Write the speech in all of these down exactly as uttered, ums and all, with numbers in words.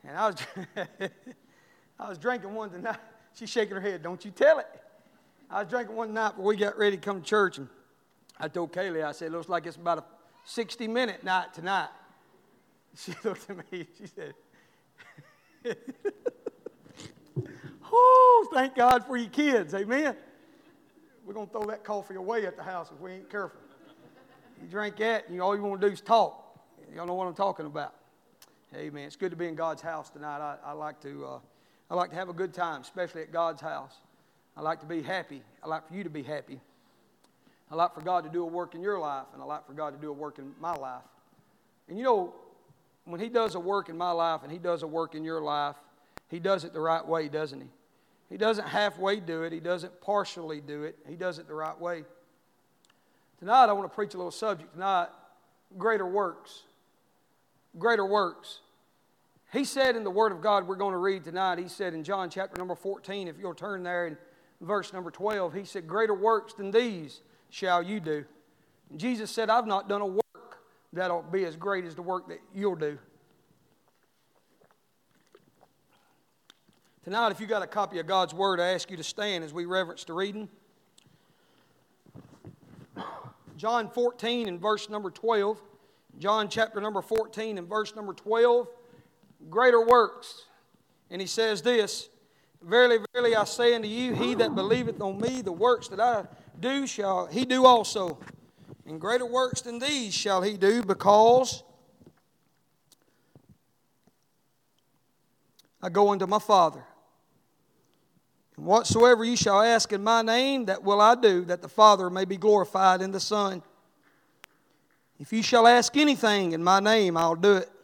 And I was, I was drinking one tonight. She's shaking her head. Don't you tell it. I was drinking one night before we got ready to come to church, and I told Kaylee, I said, looks like it's about a sixty-minute night tonight. She looked at me, she said, oh, thank God for you kids, amen. We're going to throw that coffee away at the house if we ain't careful. You drink that, and all you want to do is talk. Y'all know what I'm talking about. Amen. It's good to be in God's house tonight. I, I like to uh, I like to have a good time, especially at God's house. I like to be happy. I like for you to be happy. I like for God to do a work in your life, and I like for God to do a work in my life. And you know, when He does a work in my life and He does a work in your life, He does it the right way, doesn't He? He doesn't halfway do it. He doesn't partially do it. He does it the right way. Tonight, I want to preach a little subject tonight, greater works. Greater works. He said in the Word of God we're going to read tonight, He said in John chapter number fourteen, if you'll turn there in verse number twelve, He said, greater works than these shall you do. And Jesus said, I've not done a work that'll be as great as the work that you'll do. Tonight, if you got a copy of God's Word, I ask you to stand as we reverence the reading. John fourteen and verse number twelve. John chapter number fourteen and verse number twelve. Greater works. And He says this, verily, verily, I say unto you, he that believeth on me, the works that I do shall he do also. And greater works than these shall he do, because I go unto my Father. And whatsoever ye shall ask in my name, that will I do, that the Father may be glorified in the Son. If you shall ask anything in my name, I'll do it.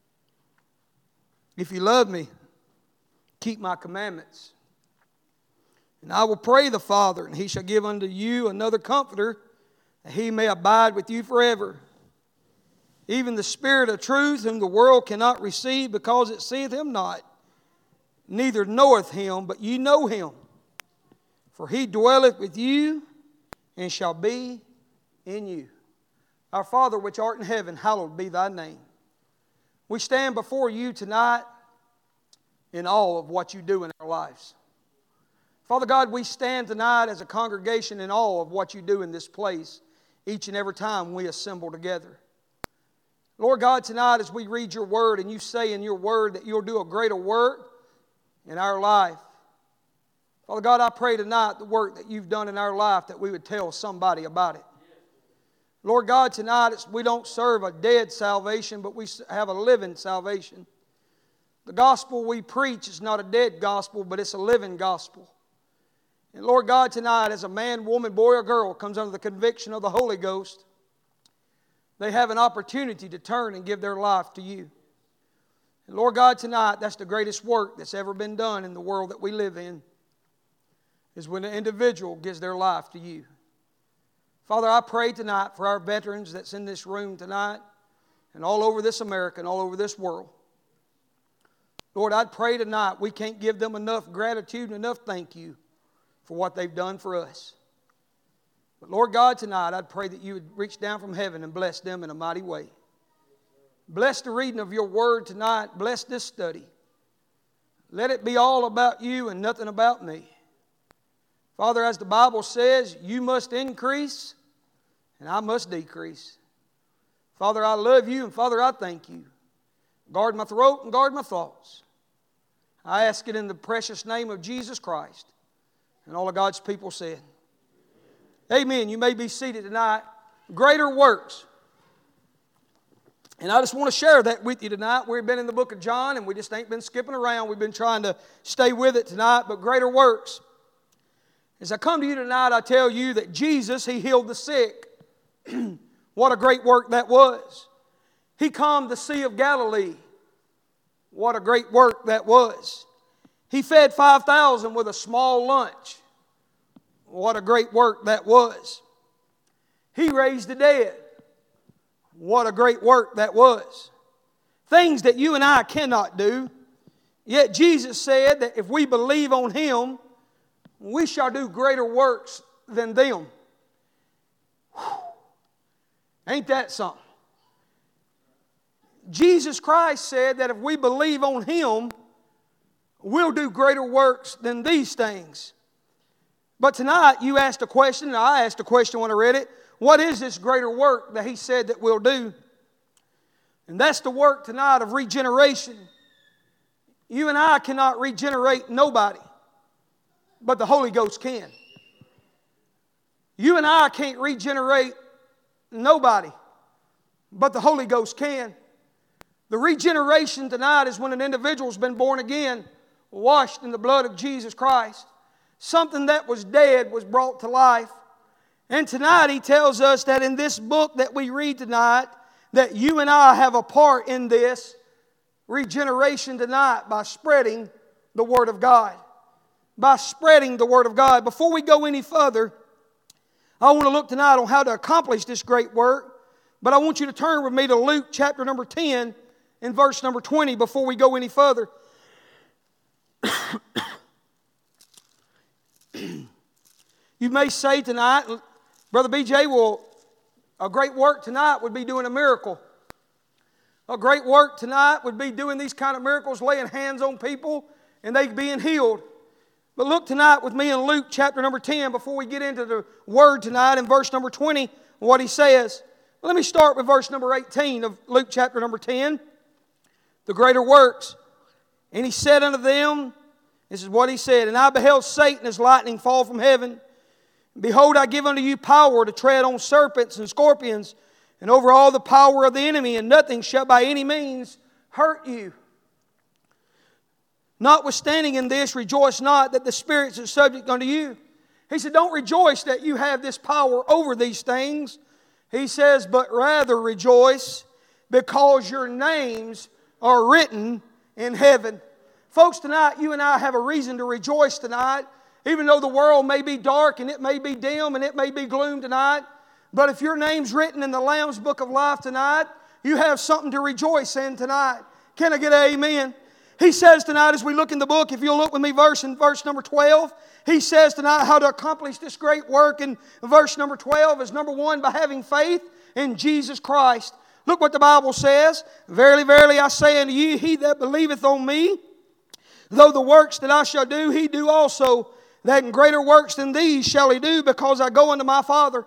If you love me, keep my commandments. And I will pray the Father, and He shall give unto you another Comforter, that He may abide with you forever. Even the Spirit of truth, whom the world cannot receive, because it seeth Him not, neither knoweth Him, but ye know Him. For He dwelleth with you, and shall be in you. Our Father which art in heaven, hallowed be Thy name. We stand before You tonight in awe of what You do in our lives. Father God, we stand tonight as a congregation in awe of what You do in this place each and every time we assemble together. Lord God, tonight as we read Your Word and You say in Your Word that You'll do a greater work in our life. Father God, I pray tonight the work that You've done in our life that we would tell somebody about it. Lord God, tonight it's, we don't serve a dead salvation, but we have a living salvation. The gospel we preach is not a dead gospel, but it's a living gospel. And Lord God, tonight as a man, woman, boy, or girl comes under the conviction of the Holy Ghost, they have an opportunity to turn and give their life to You. And Lord God, tonight that's the greatest work that's ever been done in the world that we live in, is when an individual gives their life to You. Father, I pray tonight for our veterans that's in this room tonight and all over this America and all over this world. Lord, I'd pray tonight we can't give them enough gratitude and enough thank You for what they've done for us. But Lord God, tonight I'd pray that You would reach down from heaven and bless them in a mighty way. Bless the reading of Your Word tonight. Bless this study. Let it be all about You and nothing about me. Father, as the Bible says, You must increase and I must decrease. Father, I love You, and Father, I thank You. Guard my throat and guard my thoughts. I ask it in the precious name of Jesus Christ. And all of God's people said, amen. You may be seated tonight. Greater works. And I just want to share that with you tonight. We've been in the book of John, and we just ain't been skipping around. We've been trying to stay with it tonight, but greater works. As I come to you tonight, I tell you that Jesus, He healed the sick. What a great work that was. He calmed the Sea of Galilee. What a great work that was. He fed five thousand with a small lunch. What a great work that was. He raised the dead. What a great work that was. Things that you and I cannot do. Yet Jesus said that if we believe on Him, we shall do greater works than them. Whew. Ain't that something? Jesus Christ said that if we believe on Him, we'll do greater works than these things. But tonight, you asked a question, and I asked a question when I read it. What is this greater work that He said that we'll do? And that's the work tonight of regeneration. You and I cannot regenerate nobody, but the Holy Ghost can. You and I can't regenerate nobody, but the Holy Ghost can. The regeneration tonight is when an individual's been born again, washed in the blood of Jesus Christ. Something that was dead was brought to life. And tonight He tells us that in this book that we read tonight, that you and I have a part in this regeneration tonight by spreading the Word of God. By spreading the Word of God. Before we go any further, I want to look tonight on how to accomplish this great work. But I want you to turn with me to Luke chapter number ten and verse number twenty before we go any further. You may say tonight, Brother B J, well, a great work tonight would be doing a miracle. A great work tonight would be doing these kind of miracles, laying hands on people and they being healed. But look tonight with me in Luke chapter number ten before we get into the Word tonight in verse number twenty, what he says. Let me start with verse number eighteen of Luke chapter number ten. The greater works. And he said unto them, this is what he said, and I beheld Satan as lightning fall from heaven. Behold, I give unto you power to tread on serpents and scorpions, and over all the power of the enemy, and nothing shall by any means hurt you. Notwithstanding in this, rejoice not that the spirits are subject unto you. He said, don't rejoice that you have this power over these things. He says, but rather rejoice because your names are written in heaven. Folks, tonight you and I have a reason to rejoice tonight. Even though the world may be dark and it may be dim and it may be gloom tonight. But if your name's written in the Lamb's Book of Life tonight, you have something to rejoice in tonight. Can I get an amen? He says tonight as we look in the book, if you'll look with me verse in verse number twelve, he says tonight how to accomplish this great work in verse number twelve is number one, by having faith in Jesus Christ. Look what the Bible says. Verily, verily, I say unto you, he that believeth on me, though the works that I shall do, he do also. That in greater works than these shall he do, because I go unto my Father.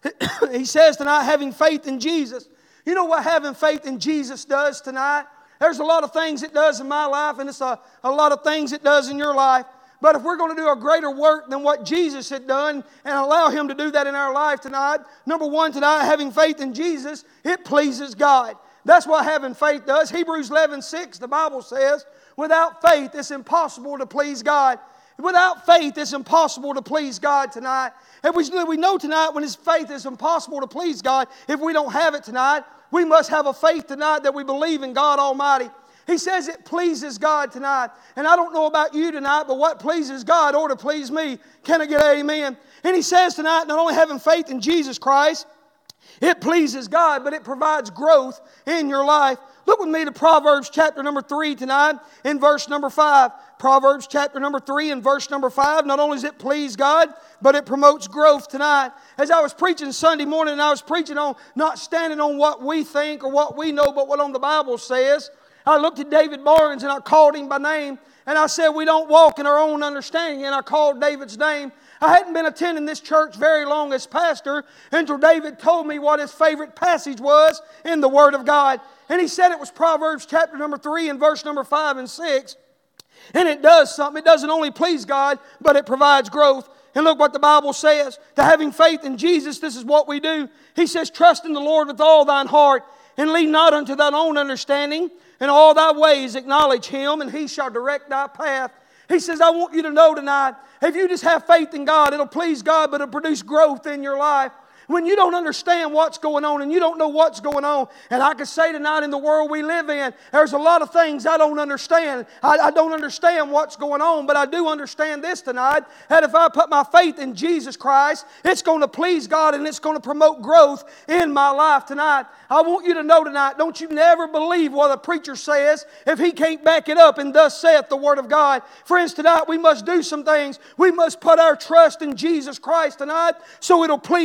He says tonight, having faith in Jesus. You know what having faith in Jesus does tonight? There's a lot of things it does in my life, and it's a, a lot of things it does in your life. But if we're going to do a greater work than what Jesus had done and allow Him to do that in our life tonight, number one tonight, having faith in Jesus, it pleases God. That's what having faith does. Hebrews eleven six, the Bible says, without faith it's impossible to please God. Without faith, it's impossible to please God tonight. And we, we know tonight when His faith is impossible to please God, if we don't have it tonight, we must have a faith tonight that we believe in God Almighty. He says it pleases God tonight. And I don't know about you tonight, but what pleases God ought to please me. Can I get an amen? And He says tonight, not only having faith in Jesus Christ, it pleases God, but it provides growth in your life. Look with me to Proverbs chapter number three tonight in verse number five. Proverbs chapter number three and verse number five. Not only does it please God, but it promotes growth tonight. As I was preaching Sunday morning, and I was preaching on not standing on what we think or what we know, but what on the Bible says. I looked at David Barnes and I called him by name. And I said, we don't walk in our own understanding. And I called David's name. I hadn't been attending this church very long as pastor until David told me what his favorite passage was in the Word of God. And he said it was Proverbs chapter number three and verse number five and six. And it does something. It doesn't only please God, but it provides growth. And look what the Bible says. To having faith in Jesus, this is what we do. He says, trust in the Lord with all thine heart, and lean not unto thine own understanding. In all thy ways acknowledge Him, and He shall direct thy path. He says, I want you to know tonight, if you just have faith in God, it'll please God, but it'll produce growth in your life. When you don't understand what's going on and you don't know what's going on, and I can say tonight in the world we live in, there's a lot of things I don't understand. I, I don't understand what's going on, but I do understand this tonight, that if I put my faith in Jesus Christ, it's going to please God and it's going to promote growth in my life tonight. I want you to know tonight, don't you never believe what a preacher says if he can't back it up, and thus saith the Word of God. Friends, tonight we must do some things. We must put our trust in Jesus Christ tonight so it'll please God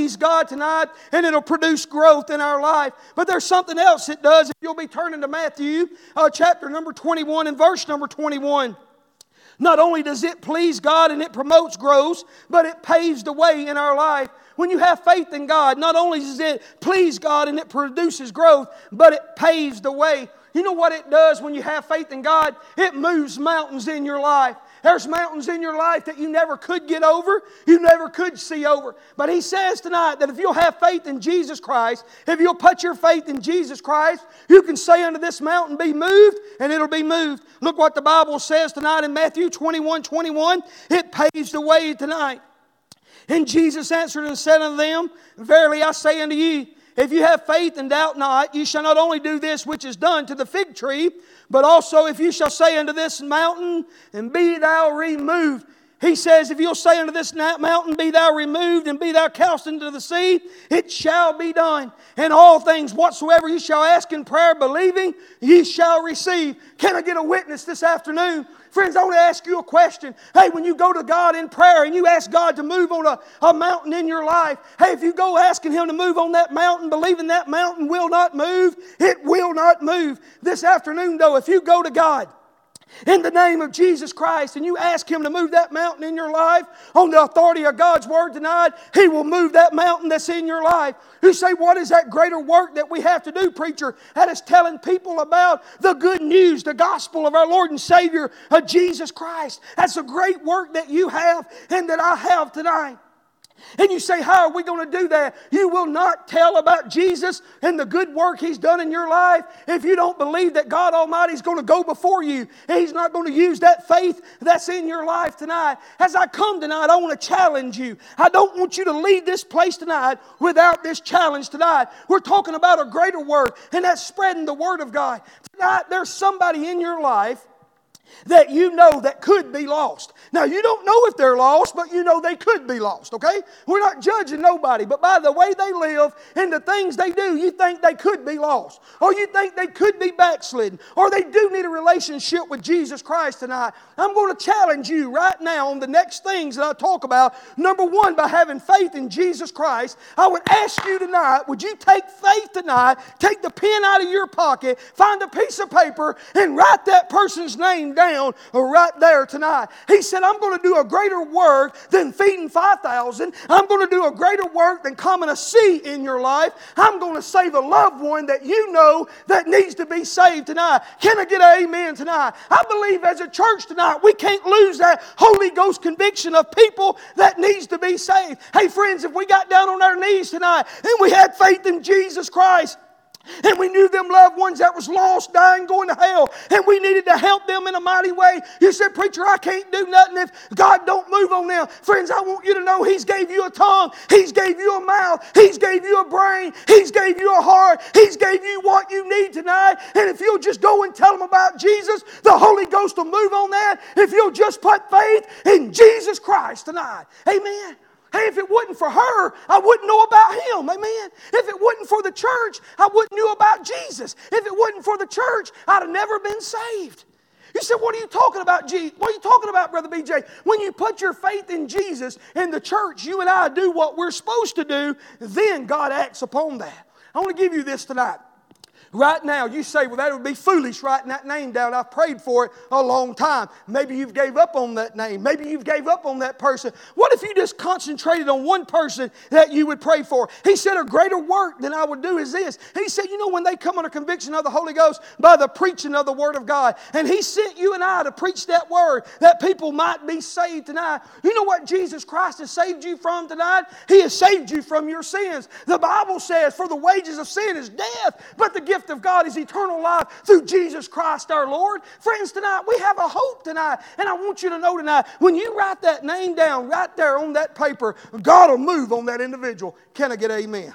tonight, and it'll produce growth in our life. But there's something else it does. If you'll be turning to Matthew uh, chapter number twenty-one and verse number twenty-one. Not only does it please God and it promotes growth, but it paves the way in our life. When you have faith in God, not only does it please God and it produces growth, but it paves the way. You know what it does when you have faith in God? It moves mountains in your life. There's mountains in your life that you never could get over, you never could see over. But He says tonight that if you'll have faith in Jesus Christ, if you'll put your faith in Jesus Christ, you can say unto this mountain, be moved, and it'll be moved. Look what the Bible says tonight in Matthew twenty-one twenty-one. It paves the way tonight. And Jesus answered and said unto them, verily I say unto you, if you have faith and doubt not, you shall not only do this which is done to the fig tree, but also if you shall say unto this mountain, and be thou removed. He says, if you'll say unto this mountain, be thou removed, and be thou cast into the sea, it shall be done. And all things whatsoever you shall ask in prayer, believing, ye shall receive. Can I get a witness this afternoon? Friends, I want to ask you a question. Hey, when you go to God in prayer and you ask God to move on a, a mountain in your life, hey, if you go asking Him to move on that mountain, believing that mountain will not move, it will not move. This afternoon, though, if you go to God in the name of Jesus Christ and you ask Him to move that mountain in your life on the authority of God's Word tonight, He will move that mountain that's in your life. You say, what is that greater work that we have to do, preacher? That is telling people about the good news, the gospel of our Lord and Savior, of Jesus Christ. That's a great work that you have and that I have tonight. And you say, how are we going to do that? You will not tell about Jesus and the good work He's done in your life if you don't believe that God Almighty is going to go before you. And He's not going to use that faith that's in your life tonight. As I come tonight, I want to challenge you. I don't want you to leave this place tonight without this challenge tonight. We're talking about a greater work, and that's spreading the Word of God. Tonight, there's somebody in your life that you know that could be lost. Now, you don't know if they're lost, but you know they could be lost, okay? We're not judging nobody, but by the way they live and the things they do, you think they could be lost. Or you think they could be backslidden. Or they do need a relationship with Jesus Christ tonight. I'm going to challenge you right now on the next things that I talk about. Number one, by having faith in Jesus Christ, I would ask you tonight, would you take faith tonight, take the pen out of your pocket, find a piece of paper, and write that person's name down right there tonight. He said, I'm going to do a greater work than feeding five thousand. I'm going to do a greater work than calming a sea in your life. I'm going to save a loved one that you know that needs to be saved tonight. Can I get an amen tonight? I believe as a church tonight, we can't lose that Holy Ghost conviction of people that needs to be saved. Hey friends, if we got down on our knees tonight and we had faith in Jesus Christ, and we knew them loved ones that was lost, dying, going to hell, and we needed to help them in a mighty way. You said, preacher, I can't do nothing if God don't move on them. Friends, I want you to know He's gave you a tongue. He's gave you a mouth. He's gave you a brain. He's gave you a heart. He's gave you what you need tonight. And if you'll just go and tell them about Jesus, the Holy Ghost will move on that. If you'll just put faith in Jesus Christ tonight. Amen. Hey, if it wasn't for her, I wouldn't know about Him. Amen. If it wasn't for the church, I wouldn't know about Jesus. If it wasn't for the church, I'd have never been saved. You said, what are you talking about, G? What are you talking about, Brother B J? When you put your faith in Jesus and the church, you and I do what we're supposed to do, then God acts upon that. I want to give you this tonight. Right now, you say, well, that would be foolish writing that name down. I've prayed for it a long time. Maybe you've gave up on that name. Maybe you've gave up on that person. What if you just concentrated on one person that you would pray for? He said, a greater work than I would do is this. He said, you know, when they come under conviction of the Holy Ghost by the preaching of the Word of God, and He sent you and I to preach that Word that people might be saved tonight. You know what Jesus Christ has saved you from tonight? He has saved you from your sins. The Bible says, for the wages of sin is death, but the gift of God is eternal life through Jesus Christ our Lord. Friends, tonight we have a hope tonight, and I want you to know tonight, when you write that name down right there on that paper, God will move on that individual. Can I get an amen?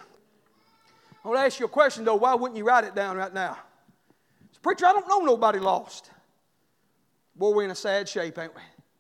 I want to ask you a question though. Why wouldn't you write it down right now? So, preacher, I don't know nobody lost. Boy, we're in a sad shape, ain't we?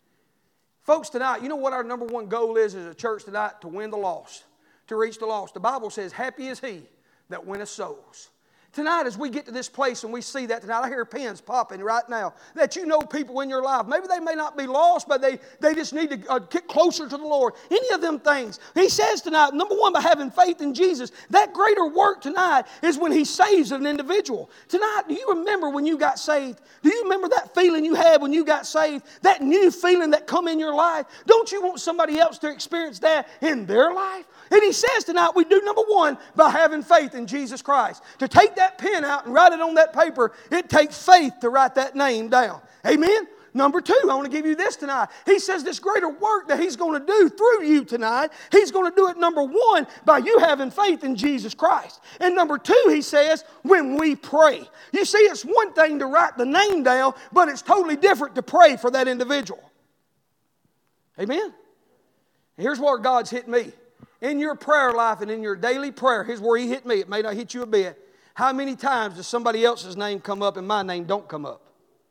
Folks, tonight, you know what our number one goal is as a church tonight? To win the lost, to reach the lost. The Bible says, happy is he that winneth souls. Tonight, as we get to this place and we see that tonight, I hear pins popping right now, that you know people in your life. Maybe they may not be lost, but they, they just need to uh, get closer to the Lord. Any of them things. He says tonight, number one, by having faith in Jesus, that greater work tonight is when He saves an individual. Tonight, do you remember when you got saved? Do you remember that feeling you had when you got saved? That new feeling that come in your life? Don't you want somebody else to experience that in their life? And He says tonight we do number one by having faith in Jesus Christ. To take that pen out and write it on that paper, it takes faith to write that name down. Amen? Number two, I want to give you this tonight. He says this greater work that He's going to do through you tonight, He's going to do it, number one, by you having faith in Jesus Christ. And number two, He says, when we pray. You see, it's one thing to write the name down, but it's totally different to pray for that individual. Amen? Here's where God's hit me. In your prayer life and in your daily prayer, here's where He hit me. It may not hit you a bit. How many times does somebody else's name come up and my name don't come up?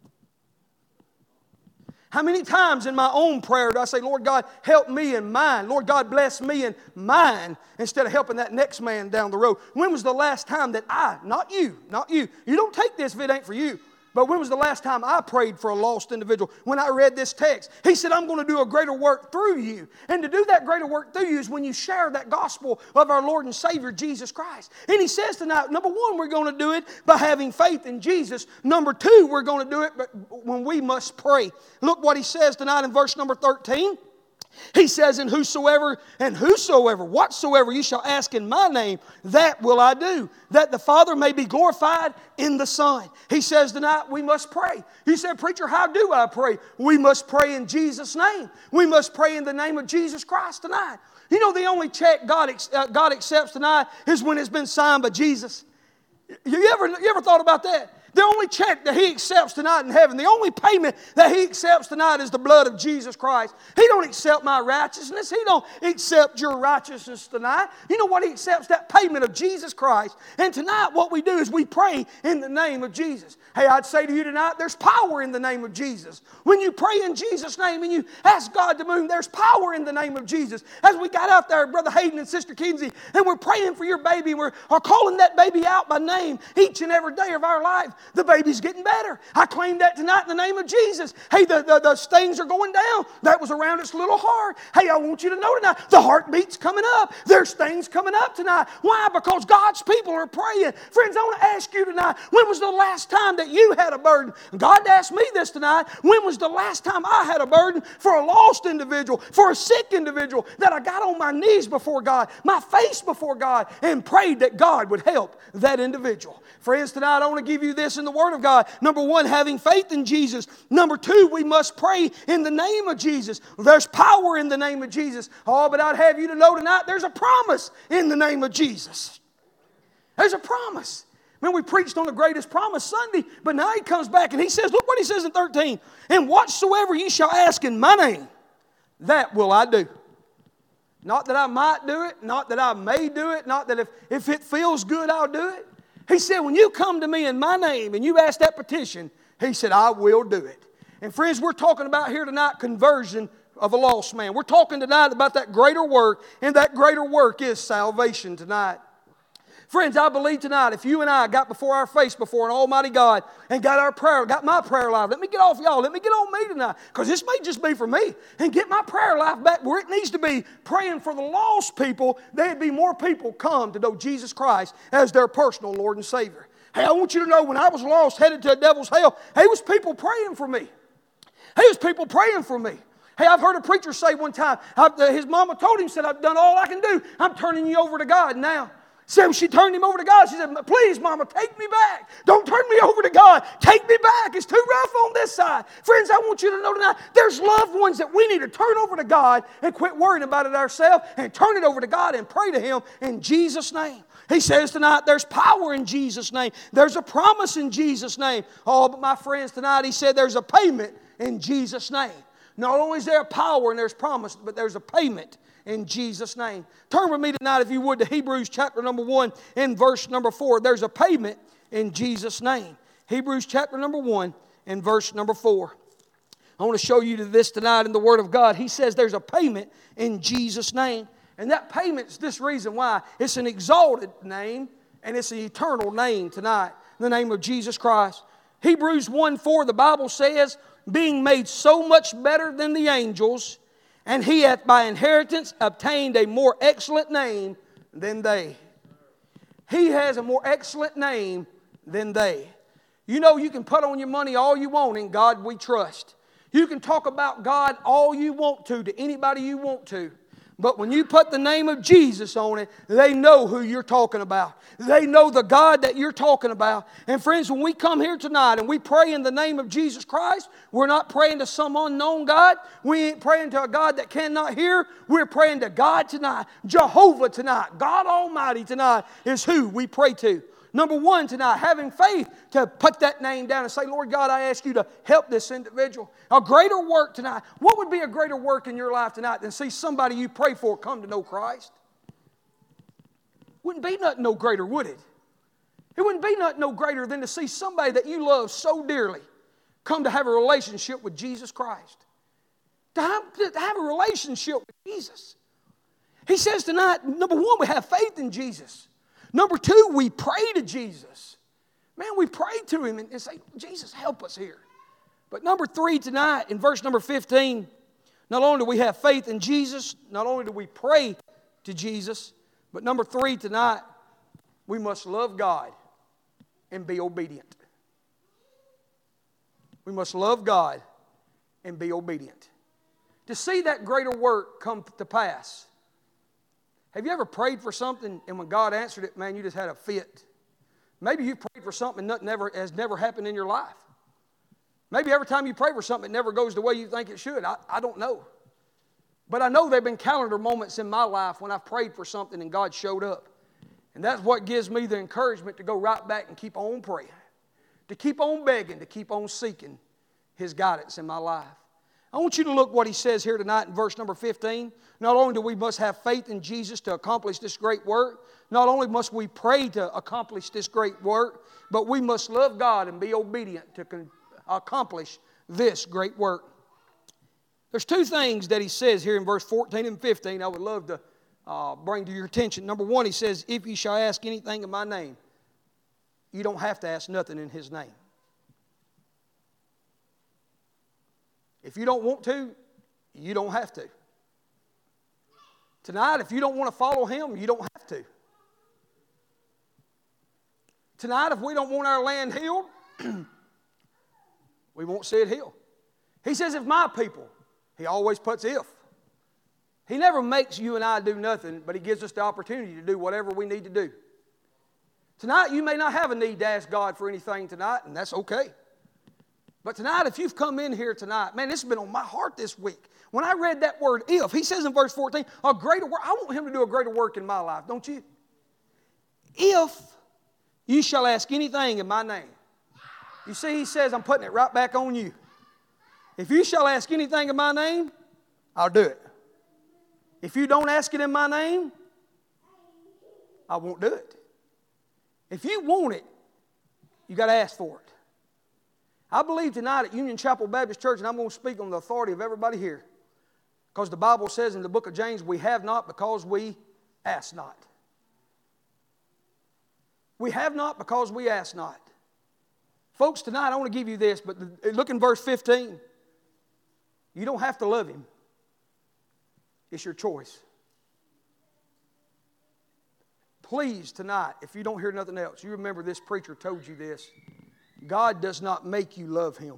How many times in my own prayer do I say, Lord God, help me in mine. Lord God, bless me in mine, instead of helping that next man down the road? When was the last time that I, not you, not you, you don't take this if it ain't for you, but when was the last time I prayed for a lost individual? When I read this text, He said, I'm going to do a greater work through you. And to do that greater work through you is when you share that gospel of our Lord and Savior, Jesus Christ. And He says tonight, number one, we're going to do it by having faith in Jesus. Number two, we're going to do it when we must pray. Look what He says tonight in verse number thirteen. He says, and whosoever, and whosoever, whatsoever you shall ask in my name, that will I do, that the Father may be glorified in the Son. He says tonight we must pray. You said, preacher, how do I pray? We must pray in Jesus' name. We must pray in the name of Jesus Christ tonight. You know, the only check God, uh, God accepts tonight is when it's been signed by Jesus. You ever, you ever thought about that? The only check that He accepts tonight in heaven, the only payment that He accepts tonight is the blood of Jesus Christ. He don't accept my righteousness. He don't accept your righteousness tonight. You know what? He accepts that payment of Jesus Christ. And tonight what we do is we pray in the name of Jesus. Hey, I'd say to you tonight, there's power in the name of Jesus. When you pray in Jesus' name and you ask God to move, there's power in the name of Jesus. As we got out there, Brother Hayden and Sister Kinsey, and we're praying for your baby, and we're are calling that baby out by name each and every day of our life. The baby's getting better. I claim that tonight in the name of Jesus. Hey, the, the, the stains are going down. That was around its little heart. Hey, I want you to know tonight, the heartbeat's coming up. There's things coming up tonight. Why? Because God's people are praying. Friends, I want to ask you tonight, when was the last time that you had a burden? God asked me this tonight. When was the last time I had a burden for a lost individual, for a sick individual, that I got on my knees before God, my face before God, and prayed that God would help that individual? Friends, tonight I want to give you this in the Word of God. Number one, having faith in Jesus. Number two, we must pray in the name of Jesus. There's power in the name of Jesus. Oh, but I'd have you to know tonight, there's a promise in the name of Jesus. There's a promise. Man, we preached on the greatest promise Sunday, but now He comes back and He says, look what He says in thirteen, and whatsoever ye shall ask in my name, that will I do. Not that I might do it, not that I may do it, not that if, if it feels good, I'll do it. He said, when you come to me in my name and you ask that petition, He said, I will do it. And friends, we're talking about here tonight conversion of a lost man. We're talking tonight about that greater work, and that greater work is salvation tonight. Friends, I believe tonight if you and I got before our face before an almighty God and got our prayer, got my prayer life, let me get off y'all, let me get on me tonight, because this may just be for me, and get my prayer life back where it needs to be, praying for the lost people, there'd be more people come to know Jesus Christ as their personal Lord and Savior. Hey, I want you to know when I was lost, headed to a devil's hell, hey, was people praying for me. Hey, was people praying for me. Hey, I've heard a preacher say one time, I, his mama told him, said, I've done all I can do. I'm turning you over to God now. So she turned him over to God. She said, please, Mama, take me back. Don't turn me over to God. Take me back. It's too rough on this side. Friends, I want you to know tonight, there's loved ones that we need to turn over to God and quit worrying about it ourselves and turn it over to God and pray to Him in Jesus' name. He says tonight, there's power in Jesus' name. There's a promise in Jesus' name. Oh, but my friends, tonight He said there's a payment in Jesus' name. Not only is there power and there's promise, but there's a payment in Jesus' name. Turn with me tonight, if you would, to Hebrews chapter number one and verse number four. There's a payment in Jesus' name. Hebrews chapter number one and verse number four. I want to show you this tonight in the Word of God. He says there's a payment in Jesus' name. And that payment's this reason why. It's an exalted name. And it's an eternal name tonight, the name of Jesus Christ. Hebrews one four, the Bible says, being made so much better than the angels, and he hath by inheritance obtained a more excellent name than they. He has a more excellent name than they. You know, you can put on your money all you want, in God we trust. You can talk about God all you want to, to anybody you want to. But when you put the name of Jesus on it, they know who you're talking about. They know the God that you're talking about. And friends, when we come here tonight and we pray in the name of Jesus Christ, we're not praying to some unknown God. We ain't praying to a God that cannot hear. We're praying to God tonight. Jehovah tonight. God Almighty tonight is who we pray to. Number one tonight, having faith to put that name down and say, Lord God, I ask you to help this individual. A greater work tonight. What would be a greater work in your life tonight than see somebody you pray for come to know Christ? Wouldn't be nothing no greater, would it? It wouldn't be nothing no greater than to see somebody that you love so dearly come to have a relationship with Jesus Christ. To have, to have a relationship with Jesus. He says tonight, number one, we have faith in Jesus. Number two, we pray to Jesus. Man, we pray to Him and say, Jesus, help us here. But number three tonight, in verse number fifteen, not only do we have faith in Jesus, not only do we pray to Jesus, but number three tonight, we must love God and be obedient. We must love God and be obedient. To see that greater work come to pass. Have you ever prayed for something and when God answered it, man, you just had a fit? Maybe you prayed for something and nothing ever, has never happened in your life. Maybe every time you pray for something, it never goes the way you think it should. I, I don't know. But I know there have been calendar moments in my life when I've prayed for something and God showed up. And that's what gives me the encouragement to go right back and keep on praying. To keep on begging, to keep on seeking His guidance in my life. I want you to look what he says here tonight in verse number fifteen. Not only do we must have faith in Jesus to accomplish this great work, not only must we pray to accomplish this great work, but we must love God and be obedient to accomplish this great work. There's two things that he says here in verse fourteen and fifteen I would love to uh, bring to your attention. Number one, he says, if you shall ask anything in my name, you don't have to ask nothing in his name. If you don't want to, you don't have to. Tonight, if you don't want to follow Him, you don't have to. Tonight, if we don't want our land healed, we won't see it healed. He says, if my people, He always puts if. He never makes you and I do nothing, but He gives us the opportunity to do whatever we need to do. Tonight, you may not have a need to ask God for anything tonight, and that's okay. But tonight, if you've come in here tonight, man, this has been on my heart this week. When I read that word, if, he says in verse fourteen, a greater work, I want him to do a greater work in my life, don't you? If you shall ask anything in my name. You see, he says, I'm putting it right back on you. If you shall ask anything in my name, I'll do it. If you don't ask it in my name, I won't do it. If you want it, you got to ask for it. I believe tonight at Union Chapel Baptist Church, and I'm going to speak on the authority of everybody here, because the Bible says in the book of James, we have not because we ask not. We have not because we ask not. Folks, tonight I want to give you this, but look in verse fifteen. You don't have to love Him. It's your choice. Please, tonight, if you don't hear nothing else, you remember this preacher told you this. God does not make you love Him.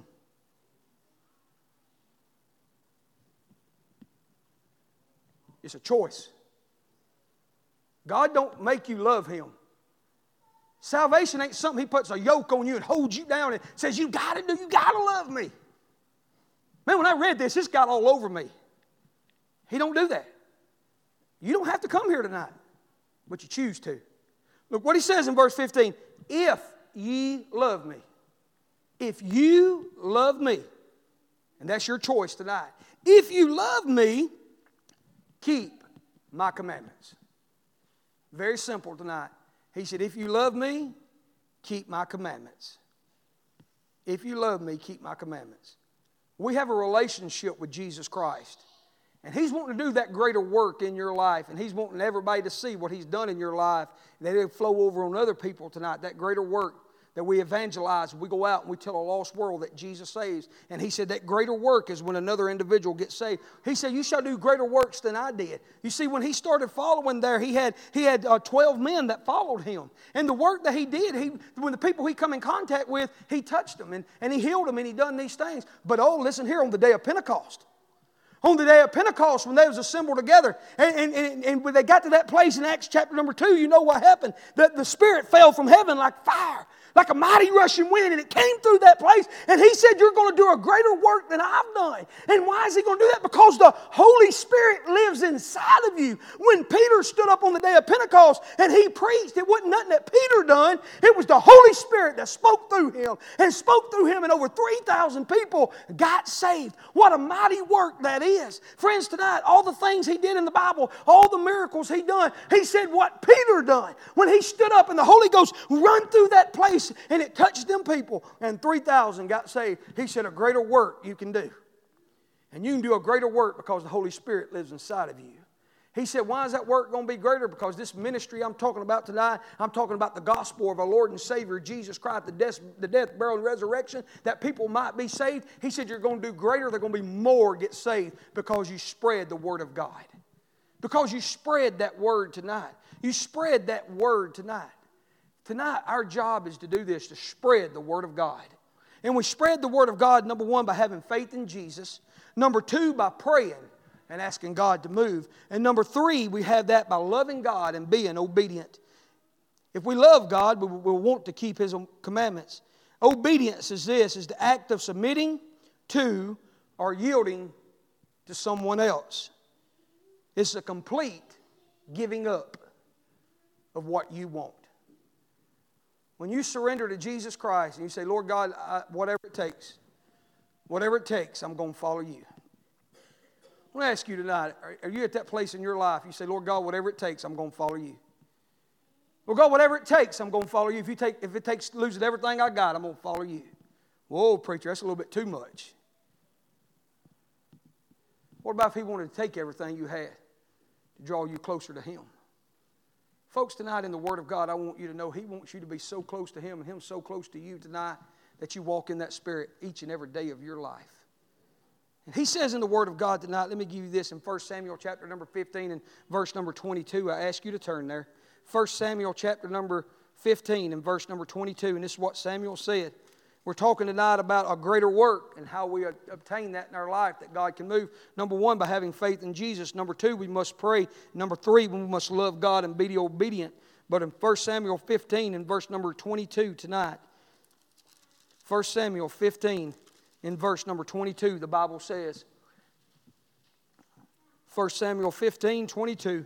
It's a choice. God don't make you love Him. Salvation ain't something He puts a yoke on you and holds you down and says, you got to do, you got to love me. Man, when I read this, this got all over me. He don't do that. You don't have to come here tonight, but you choose to. Look what He says in verse fifteen. If ye love me. If you love me, and that's your choice tonight. If you love me, keep my commandments. Very simple tonight. He said, if you love me, keep my commandments. If you love me, keep my commandments. We have a relationship with Jesus Christ. And He's wanting to do that greater work in your life. And He's wanting everybody to see what He's done in your life. And that it'll flow over on other people tonight. That greater work that we evangelize. We go out and we tell a lost world that Jesus saves. And He said that greater work is when another individual gets saved. He said, you shall do greater works than I did. You see, when He started following there, He had, he had uh, twelve men that followed Him. And the work that He did, he, when the people He come in contact with, He touched them. And, and He healed them and He done these things. But oh, listen here, on the day of Pentecost. On the day of Pentecost, when they was assembled together, and, and, and when they got to that place in Acts chapter number two, you know what happened? The, the Spirit fell from heaven like fire, like a mighty rushing wind, and it came through that place, and He said, you're going to do a greater work than I've done. And why is He going to do that? Because the Holy Spirit lives inside of you. When Peter stood up on the day of Pentecost and he preached, it wasn't nothing that Peter done. It was the Holy Spirit that spoke through him, and spoke through him, and over three thousand people got saved. What a mighty work that is. Friends, tonight, all the things He did in the Bible, all the miracles He done, He said what Peter done. When he stood up and the Holy Ghost run through that place, and it touched them people, and three thousand got saved. He said, a greater work you can do. And you can do a greater work because the Holy Spirit lives inside of you. He said, why is that work going to be greater? Because this ministry I'm talking about tonight, I'm talking about the gospel of our Lord and Savior, Jesus Christ, the death, the death, burial, and resurrection, that people might be saved. He said, you're going to do greater. They're going to be more get saved because you spread the Word of God. Because you spread that Word tonight. You spread that Word tonight. Tonight, our job is to do this, to spread the Word of God. And we spread the Word of God, number one, by having faith in Jesus. Number two, by praying and asking God to move. And number three, we have that by loving God and being obedient. If we love God, we will want to keep His commandments. Obedience is this, is the act of submitting to or yielding to someone else. It's a complete giving up of what you want. When you surrender to Jesus Christ and you say, Lord God, I, whatever it takes, whatever it takes, I'm going to follow you. I want to ask you tonight, are, are you at that place in your life, you say, Lord God, whatever it takes, I'm going to follow you. Lord God, whatever it takes, I'm going to follow you. If, you take, if it takes losing everything I got, I'm going to follow you. Whoa, preacher, that's a little bit too much. What about if He wanted to take everything you had to draw you closer to Him? Folks, tonight in the Word of God, I want you to know He wants you to be so close to Him and Him so close to you tonight that you walk in that Spirit each and every day of your life. And He says in the Word of God tonight, let me give you this in First Samuel chapter number fifteen and verse number twenty-two. I ask you to turn there. First Samuel chapter number fifteen and verse number twenty-two. And this is what Samuel said. We're talking tonight about a greater work and how we obtain that in our life, that God can move. Number one, by having faith in Jesus. Number two, we must pray. Number three, we must love God and be obedient. But in First Samuel fifteen and verse number twenty-two tonight, First Samuel fifteen in verse number twenty-two, the Bible says, First Samuel fifteen, twenty-two.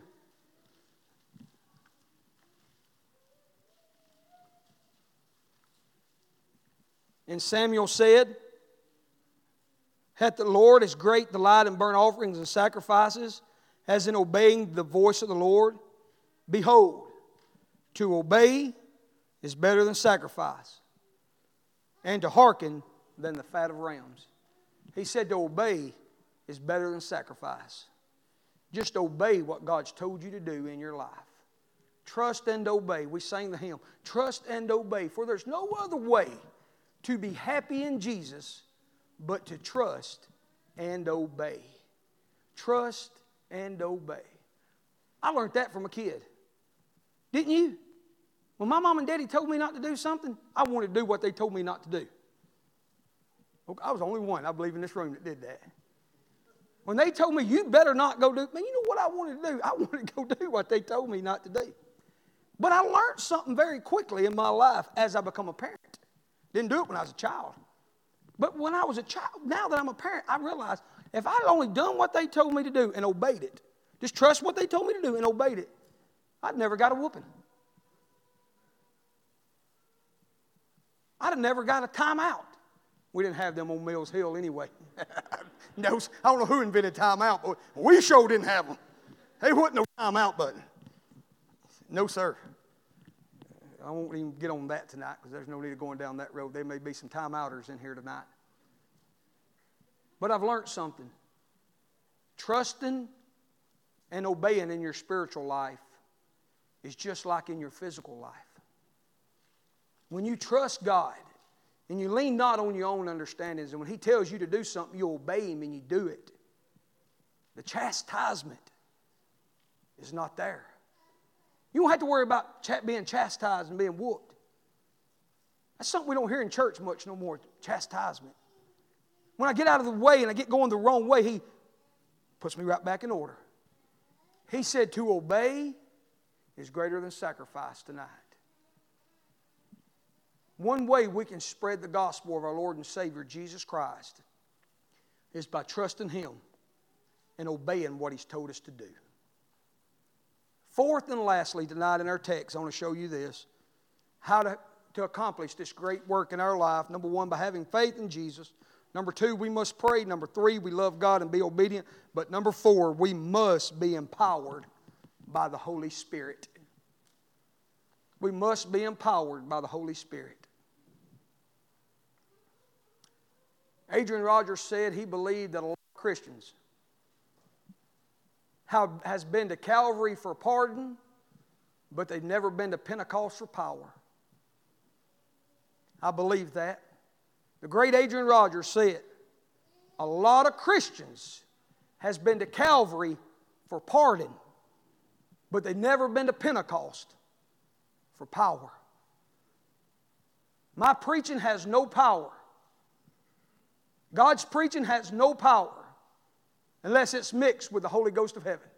And Samuel said, hath the Lord as great delight in burnt offerings and sacrifices as in obeying the voice of the Lord? Behold, to obey is better than sacrifice, and to hearken than the fat of rams. He said to obey is better than sacrifice. Just obey what God's told you to do in your life. Trust and obey. We sang the hymn, trust and obey, for there's no other way to be happy in Jesus but to trust and obey. Trust and obey. I learned that from a kid. Didn't you? When my mom and daddy told me not to do something, I wanted to do what they told me not to do. I was the only one, I believe, in this room that did that. When they told me, you better not go do, man, you know what I wanted to do? I wanted to go do what they told me not to do. But I learned something very quickly in my life as I become a parent. Didn't do it when I was a child. But when I was a child, now that I'm a parent, I realized if I'd only done what they told me to do and obeyed it, just trust what they told me to do and obeyed it, I'd never got a whooping. I'd have never got a timeout. We didn't have them on Mills Hill anyway. no, I don't know who invented timeout, but we sure didn't have them. There wasn't no timeout button. No, sir. I won't even get on that tonight because there's no need of going down that road. There may be some timeouters in here tonight. But I've learned something. Trusting and obeying in your spiritual life is just like in your physical life. When you trust God and you lean not on your own understandings, and when He tells you to do something, you obey Him and you do it, the chastisement is not there. You don't have to worry about being chastised and being whooped. That's something we don't hear in church much no more, chastisement. When I get out of the way and I get going the wrong way, He puts me right back in order. He said to obey is greater than sacrifice tonight. One way we can spread the gospel of our Lord and Savior, Jesus Christ, is by trusting Him and obeying what He's told us to do. Fourth and lastly, tonight in our text, I want to show you this. How to, to accomplish this great work in our life. Number one, by having faith in Jesus. Number two, we must pray. Number three, we love God and be obedient. But number four, we must be empowered by the Holy Spirit. We must be empowered by the Holy Spirit. Adrian Rogers said he believed that a lot of Christians have has been to Calvary for pardon, but they've never been to Pentecost for power. I believe that. The great Adrian Rogers said, a lot of Christians has been to Calvary for pardon, but they've never been to Pentecost for power. My preaching has no power. God's preaching has no power unless it's mixed with the Holy Ghost of heaven.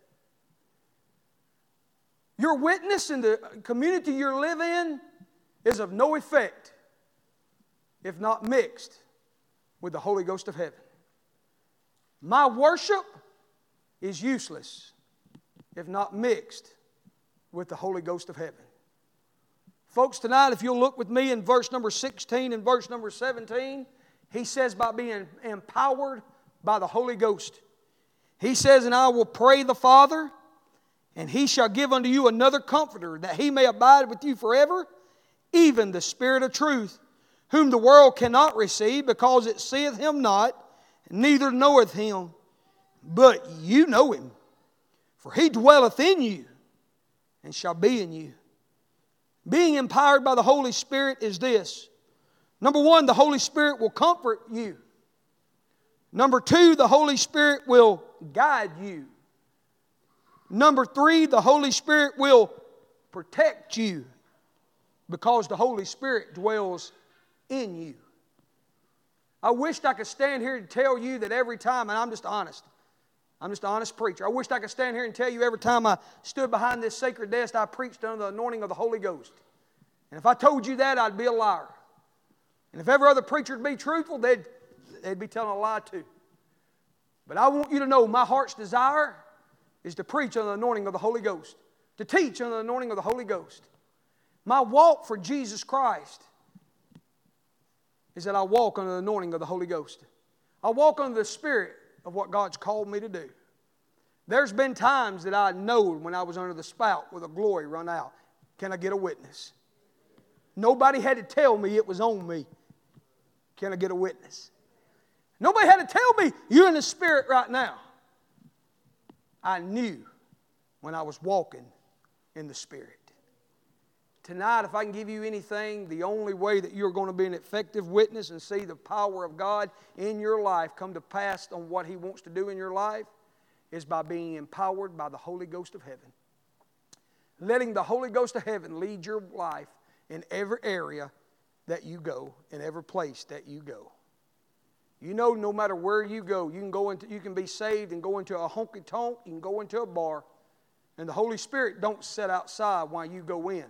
Your witness in the community you live in is of no effect if not mixed with the Holy Ghost of heaven. My worship is useless if not mixed with the Holy Ghost of heaven. Folks, tonight, if you'll look with me in verse number sixteen and verse number seventeen, he says by being empowered by the Holy Ghost. He says, and I will pray the Father, and He shall give unto you another Comforter, that He may abide with you forever, even the Spirit of truth, whom the world cannot receive, because it seeth Him not, neither knoweth Him. But you know Him, for He dwelleth in you, and shall be in you. Being empowered by the Holy Spirit is this. Number one, the Holy Spirit will comfort you. Number two, the Holy Spirit will guide you. Number three, the Holy Spirit will protect you, because the Holy Spirit dwells in you. I wished I could stand here and tell you that every time, and I'm just honest, I'm just an honest preacher. I wished I could stand here and tell you every time I stood behind this sacred desk, I preached under the anointing of the Holy Ghost. And if I told you that, I'd be a liar. And if every other preacher would be truthful, they'd, they'd be telling a lie too. But I want you to know my heart's desire is to preach under the anointing of the Holy Ghost, to teach under the anointing of the Holy Ghost. My walk for Jesus Christ is that I walk under the anointing of the Holy Ghost. I walk under the Spirit of what God's called me to do. There's been times that I know when I was under the spout with a glory run out. Can I get a witness? Nobody had to tell me it was on me. Can I get a witness? Nobody had to tell me you're in the Spirit right now. I knew when I was walking in the Spirit. Tonight, if I can give you anything, the only way that you're going to be an effective witness and see the power of God in your life come to pass on what He wants to do in your life is by being empowered by the Holy Ghost of heaven. Letting the Holy Ghost of heaven lead your life in every area that you go, in every place that you go. You know, no matter where you go, you can go into, you can be saved and go into a honky-tonk, you can go into a bar, and the Holy Spirit don't sit outside while you go in.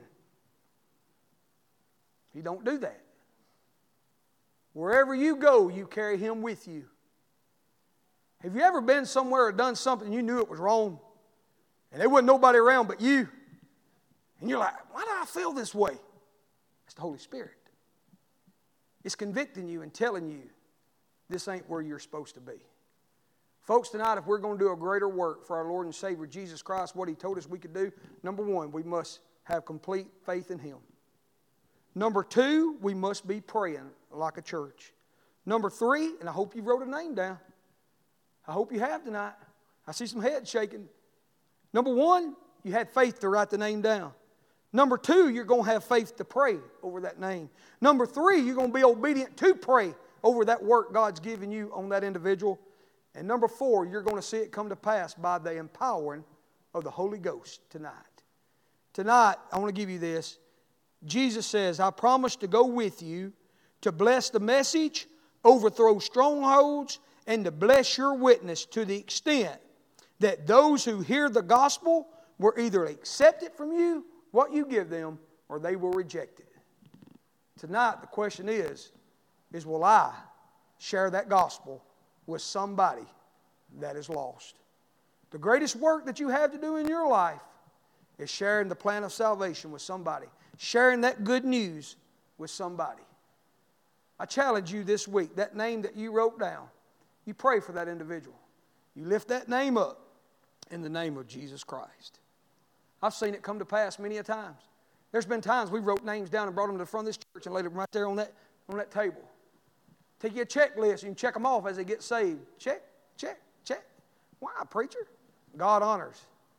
He don't do that. Wherever you go, you carry Him with you. Have you ever been somewhere or done something you knew it was wrong, and there wasn't nobody around but you, and you're like, why do I feel this way? It's the Holy Spirit. It's convicting you and telling you this ain't where you're supposed to be. Folks, tonight, if we're going to do a greater work for our Lord and Savior Jesus Christ, what He told us we could do, number one, we must have complete faith in Him. Number two, we must be praying like a church. Number three, and I hope you wrote a name down. I hope you have tonight. I see some heads shaking. Number one, you had faith to write the name down. Number two, you're going to have faith to pray over that name. Number three, you're going to be obedient to pray over that work God's given you on that individual. And number four, you're going to see it come to pass by the empowering of the Holy Ghost tonight. Tonight, I want to give you this. Jesus says, I promise to go with you to bless the message, overthrow strongholds, and to bless your witness to the extent that those who hear the gospel will either accept it from you, what you give them, or they will reject it. Tonight, the question is, is will I share that gospel with somebody that is lost? The greatest work that you have to do in your life is sharing the plan of salvation with somebody, sharing that good news with somebody. I challenge you this week, that name that you wrote down, you pray for that individual. You lift that name up in the name of Jesus Christ. I've seen it come to pass many a times. There's been times we wrote names down and brought them to the front of this church and laid them right there on that, on that table. Take you a checklist and you can check them off as they get saved. Check, check, check. Why, preacher? God honors.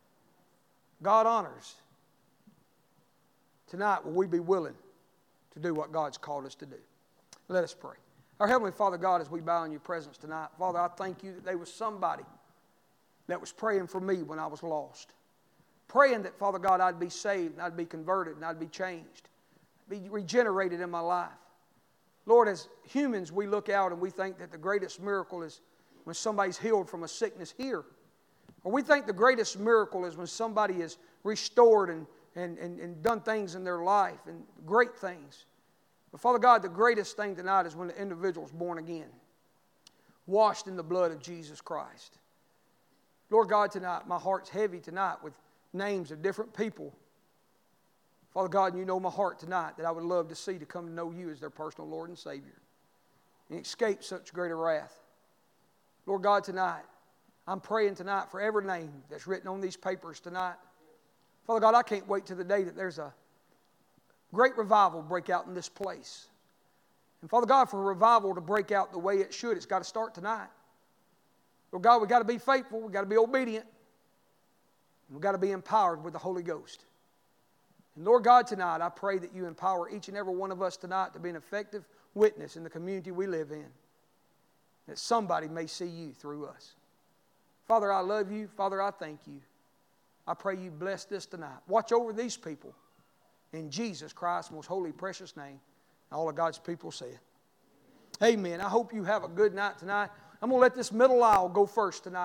God honors. Tonight, will we be willing to do what God's called us to do? Let us pray. Our Heavenly Father God, as we bow in your presence tonight, Father, I thank you that there was somebody that was praying for me when I was lost. Praying that, Father God, I'd be saved and I'd be converted and I'd be changed, be regenerated in my life. Lord, as humans, we look out and we think that the greatest miracle is when somebody's healed from a sickness here. Or we think the greatest miracle is when somebody is restored and, and, and, and done things in their life and great things. But Father God, the greatest thing tonight is when the individual is born again, washed in the blood of Jesus Christ. Lord God, tonight, my heart's heavy tonight with names of different people. Father God, you know my heart tonight that I would love to see to come to know you as their personal Lord and Savior and escape such greater wrath. Lord God, tonight, I'm praying tonight for every name that's written on these papers tonight. Father God, I can't wait till the day that there's a great revival break out in this place. And Father God, for a revival to break out the way it should, it's got to start tonight. Lord God, we've got to be faithful. We've got to be obedient. We've got to be empowered with the Holy Ghost. And Lord God, tonight, I pray that you empower each and every one of us tonight to be an effective witness in the community we live in. That somebody may see you through us. Father, I love you. Father, I thank you. I pray you bless this tonight. Watch over these people. In Jesus Christ's most holy, precious name. All of God's people say it. Amen. I hope you have a good night tonight. I'm going to let this middle aisle go first tonight.